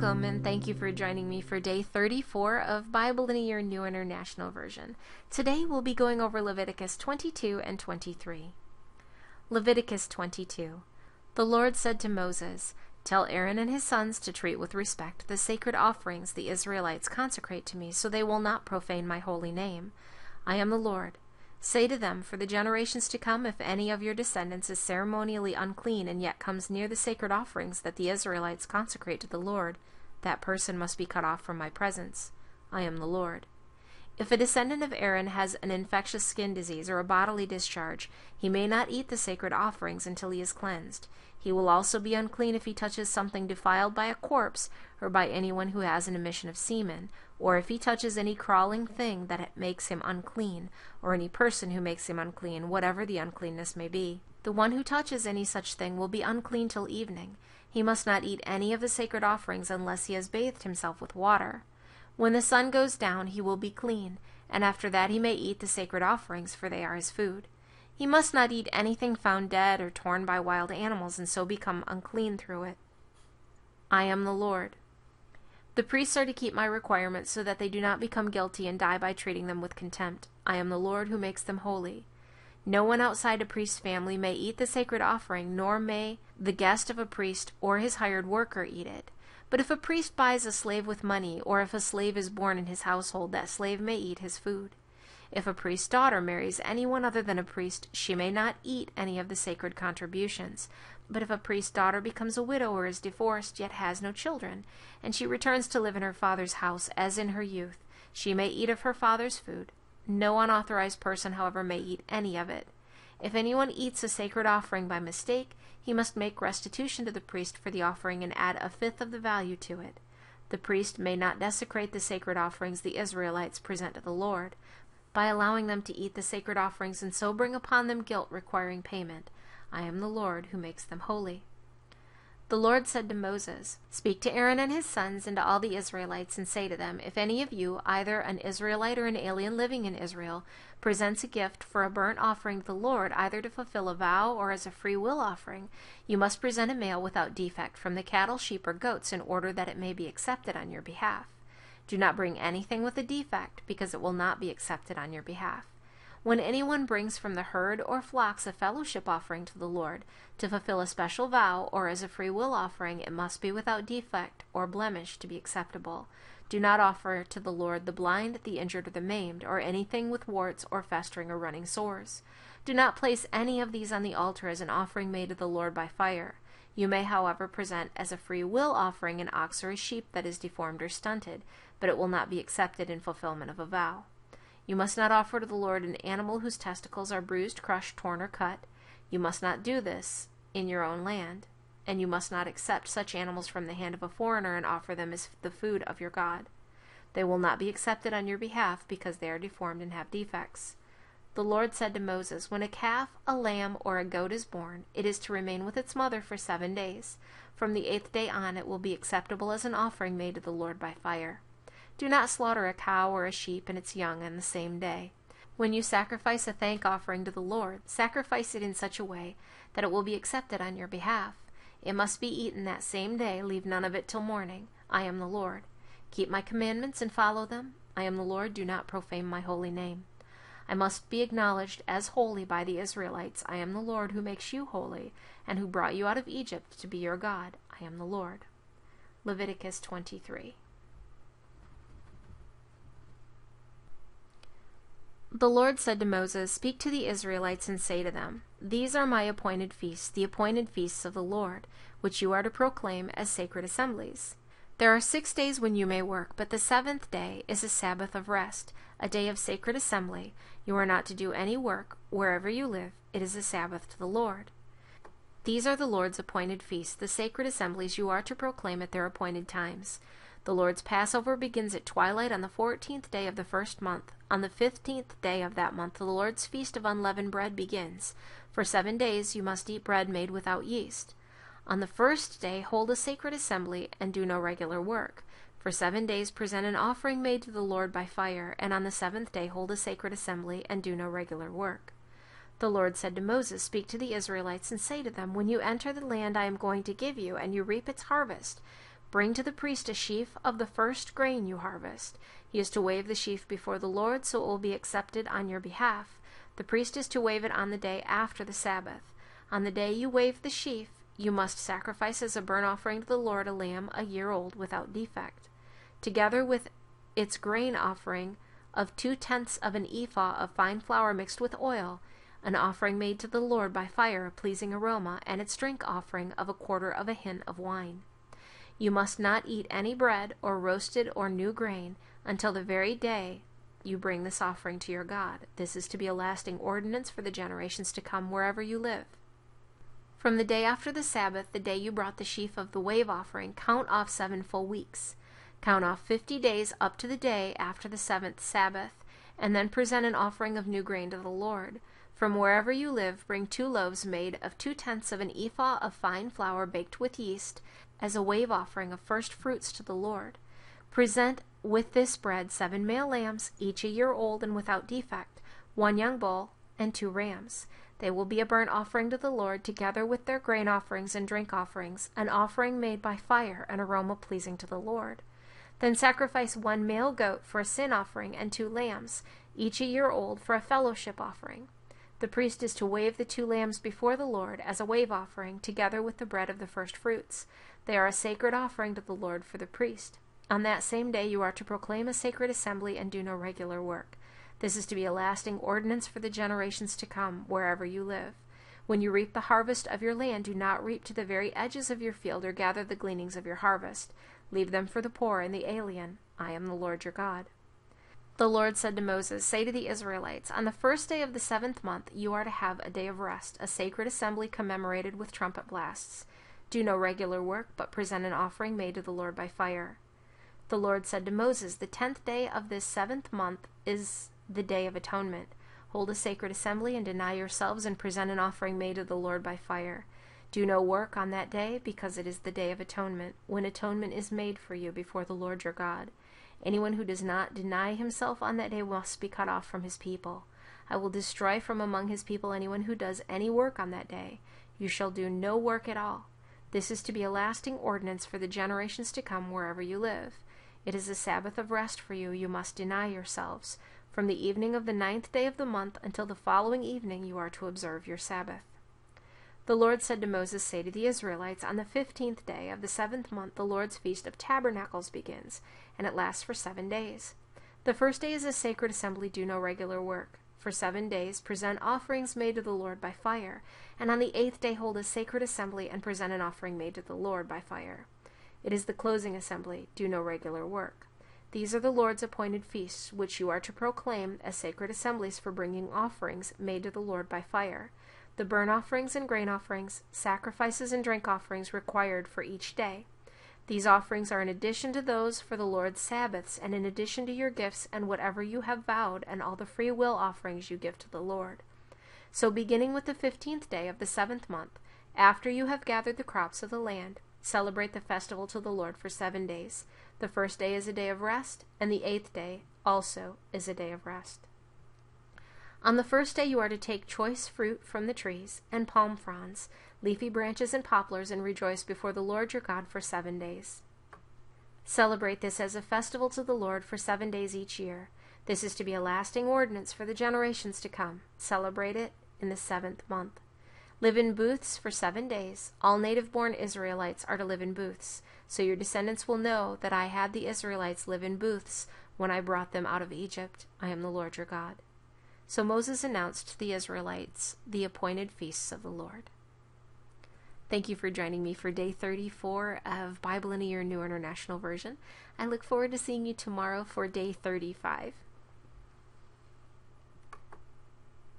Welcome, and thank you for joining me for day 34 of Bible in a Year New International Version. Today we'll be going over Leviticus 22 and 23. Leviticus 22. The Lord said to Moses, "Tell Aaron and his sons to treat with respect the sacred offerings the Israelites consecrate to me, so they will not profane my holy name. I am the Lord. Say to them, for the generations to come, if any of your descendants is ceremonially unclean and yet comes near the sacred offerings that the Israelites consecrate to the Lord, that person must be cut off from my presence. I am the Lord. If a descendant of Aaron has an infectious skin disease or a bodily discharge, he may not eat the sacred offerings until he is cleansed. He will also be unclean if he touches something defiled by a corpse or by anyone who has an emission of semen, or if he touches any crawling thing that makes him unclean, or any person who makes him unclean, whatever the uncleanness may be. The one who touches any such thing will be unclean till evening. He must not eat any of the sacred offerings unless he has bathed himself with water. When the sun goes down, he will be clean, and after that he may eat the sacred offerings, for they are his food. He must not eat anything found dead or torn by wild animals, and so become unclean through it. I am the Lord. The priests are to keep my requirements so that they do not become guilty and die by treating them with contempt. I am the Lord who makes them holy. No one outside a priest's family may eat the sacred offering, nor may the guest of a priest or his hired worker eat it. But if a priest buys a slave with money, or if a slave is born in his household, that slave may eat his food. If a priest's daughter marries anyone other than a priest, she may not eat any of the sacred contributions. But if a priest's daughter becomes a widow or is divorced, yet has no children, and she returns to live in her father's house as in her youth, she may eat of her father's food. No unauthorized person, however, may eat any of it. If anyone eats a sacred offering by mistake, he must make restitution to the priest for the offering and add a fifth of the value to it. The priest may not desecrate the sacred offerings the Israelites present to the Lord by allowing them to eat the sacred offerings and so bring upon them guilt requiring payment. I am the Lord who makes them holy. The Lord said to Moses, "Speak to Aaron and his sons and to all the Israelites, and say to them, if any of you, either an Israelite or an alien living in Israel, presents a gift for a burnt offering to the Lord, either to fulfill a vow or as a free will offering, you must present a male without defect from the cattle, sheep, or goats in order that it may be accepted on your behalf. Do not bring anything with a defect, because it will not be accepted on your behalf. When anyone brings from the herd or flocks a fellowship offering to the Lord, to fulfill a special vow or as a free will offering, it must be without defect or blemish to be acceptable. Do not offer to the Lord the blind, the injured, or the maimed, or anything with warts or festering or running sores. Do not place any of these on the altar as an offering made to the Lord by fire. You may, however, present as a free will offering an ox or a sheep that is deformed or stunted, but it will not be accepted in fulfillment of a vow. You must not offer to the Lord an animal whose testicles are bruised, crushed, torn, or cut. You must not do this in your own land, and you must not accept such animals from the hand of a foreigner and offer them as the food of your God. They will not be accepted on your behalf because they are deformed and have defects." The Lord said to Moses, "When a calf, a lamb, or a goat is born, it is to remain with its mother for 7 days. From the 8th day on, it will be acceptable as an offering made to the Lord by fire. Do not slaughter a cow or a sheep and its young on the same day. When you sacrifice a thank offering to the Lord, sacrifice it in such a way that it will be accepted on your behalf. It must be eaten that same day. Leave none of it till morning. I am the Lord. Keep my commandments and follow them. I am the Lord. Do not profane my holy name. I must be acknowledged as holy by the Israelites. I am the Lord who makes you holy and who brought you out of Egypt to be your God. I am the Lord." Leviticus 23. The Lord said to Moses, "Speak to the Israelites and say to them, these are my appointed feasts, the appointed feasts of the Lord, which you are to proclaim as sacred assemblies. There are 6 days when you may work, but the 7th day is a Sabbath of rest, a day of sacred assembly. You are not to do any work wherever you live. It is a Sabbath to the Lord. These are the Lord's appointed feasts, the sacred assemblies you are to proclaim at their appointed times. The Lord's Passover begins at twilight on the 14th day of the first month. On the 15th day of that month, the Lord's feast of unleavened bread begins. For 7 days you must eat bread made without yeast. On the first day, hold a sacred assembly and do no regular work. For 7 days present an offering made to the Lord by fire, and on the 7th day hold a sacred assembly and do no regular work. The Lord said to Moses, "Speak to the Israelites and say to them, when you enter the land I am going to give you, and you reap its harvest, Bring to the priest a sheaf of the first grain you harvest. He is to wave the sheaf before the Lord, so it will be accepted on your behalf. The priest is to wave it on the day after the Sabbath. On the day you wave the sheaf, you must sacrifice as a burnt offering to the Lord a lamb a year old without defect, together with its grain offering of 2/10 of an ephah of fine flour mixed with oil, an offering made to the Lord by fire, a pleasing aroma, and its drink offering of 1/4 of a hin of wine. You must not eat any bread or roasted or new grain until the very day you bring this offering to your God. This is to be a lasting ordinance for the generations to come wherever you live. From the day after the Sabbath, the day you brought the sheaf of the wave offering, count off 7 full weeks. Count off 50 days up to the day after the 7th Sabbath, and then present an offering of new grain to the Lord. From wherever you live, bring 2 loaves made of 2/10 of an ephah of fine flour baked with yeast, as a wave offering of first fruits to the Lord. Present with this bread 7 male lambs, each a year old and without defect, 1 young bull, and 2 rams. They will be a burnt offering to the Lord, together with their grain offerings and drink offerings, an offering made by fire, an aroma pleasing to the Lord. Then sacrifice 1 male goat for a sin offering and 2 lambs, each a year old, for a fellowship offering. The priest is to wave the 2 lambs before the Lord as a wave offering, together with the bread of the first fruits. They are a sacred offering to the Lord for the priest. On that same day you are to proclaim a sacred assembly and do no regular work. This is to be a lasting ordinance for the generations to come, wherever you live. When you reap the harvest of your land, do not reap to the very edges of your field or gather the gleanings of your harvest. Leave them for the poor and the alien. I am the Lord your God. The Lord said to Moses, "Say to the Israelites, on the first day of the 7th month you are to have a day of rest, a sacred assembly commemorated with trumpet blasts. Do no regular work, but present an offering made to the Lord by fire." The Lord said to Moses, "The 10th day of this 7th month is the Day of Atonement. Hold a sacred assembly and deny yourselves and present an offering made to the Lord by fire. Do no work on that day, because it is the Day of Atonement, when atonement is made for you before the Lord your God. Anyone who does not deny himself on that day must be cut off from his people. I will destroy from among his people anyone who does any work on that day. You shall do no work at all. This is to be a lasting ordinance for the generations to come wherever you live. It is a Sabbath of rest for you. You must deny yourselves. From the evening of the 9th day of the month until the following evening you are to observe your Sabbath." The Lord said to Moses, "Say to the Israelites, on the 15th day of the 7th month the Lord's Feast of Tabernacles begins, and it lasts for 7 days. The first day is a sacred assembly. Do no regular work. For 7 days present offerings made to the Lord by fire, and on the 8th day hold a sacred assembly and present an offering made to the Lord by fire. It is the closing assembly. Do no regular work. These are the Lord's appointed feasts, which you are to proclaim as sacred assemblies for bringing offerings made to the Lord by fire, the burnt offerings and grain offerings, sacrifices and drink offerings required for each day. These offerings are in addition to those for the Lord's Sabbaths, and in addition to your gifts and whatever you have vowed, and all the free will offerings you give to the Lord. So beginning with the 15th day of the 7th month, after you have gathered the crops of the land, celebrate the festival to the Lord for 7 days. The first day is a day of rest, and the 8th day also is a day of rest. On the first day you are to take choice fruit from the trees, and palm fronds, leafy branches and poplars, and rejoice before the Lord your God for 7 days. Celebrate this as a festival to the Lord for 7 days each year. This is to be a lasting ordinance for the generations to come. Celebrate it in the 7th month. Live in booths for 7 days. All native-born Israelites are to live in booths, so your descendants will know that I had the Israelites live in booths when I brought them out of Egypt. I am the Lord your God. So Moses announced to the Israelites the appointed feasts of the Lord. Thank you for joining me for day 34 of Bible in a Year New International Version. I look forward to seeing you tomorrow for day 35.